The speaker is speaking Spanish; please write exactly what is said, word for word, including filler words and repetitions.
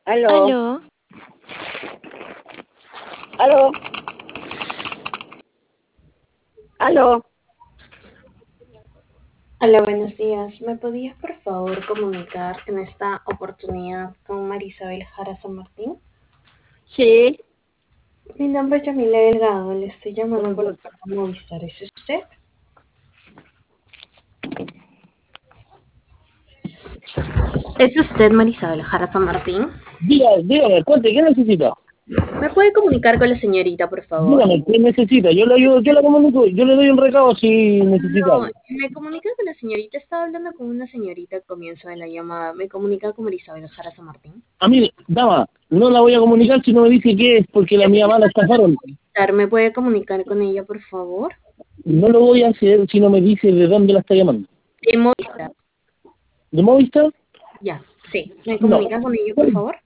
Aló, Aló, aló, aló. Hola, buenos días. ¿Me podías por favor comunicar en esta oportunidad con Marisabel Jara San Martín? Sí, Mi nombre es Yamile Delgado, le estoy llamando por el programa Movistar. ¿Es usted? ¿Es usted Marisabel Jara San Martín? Dígame, dígame, cuente, ¿qué necesita? ¿Me puede comunicar con la señorita, por favor? Dígame, ¿qué necesita? Yo le ayudo, yo le comunico, yo le doy un recado si necesita No, algo. me comunica con la señorita. Estaba hablando con una señorita al comienzo de la llamada. ¿Me comunica con Marisabel Jara San Martín? A mí, dama, no la voy a comunicar si no me dice qué es, porque la mía mala estafaron. ¿Me puede comunicar con ella, por favor? No lo voy a hacer si no me dice de dónde la está llamando. De Movistar. ¿De Movistar? Ya, sí. ¿Me No. comunica con ella, por favor?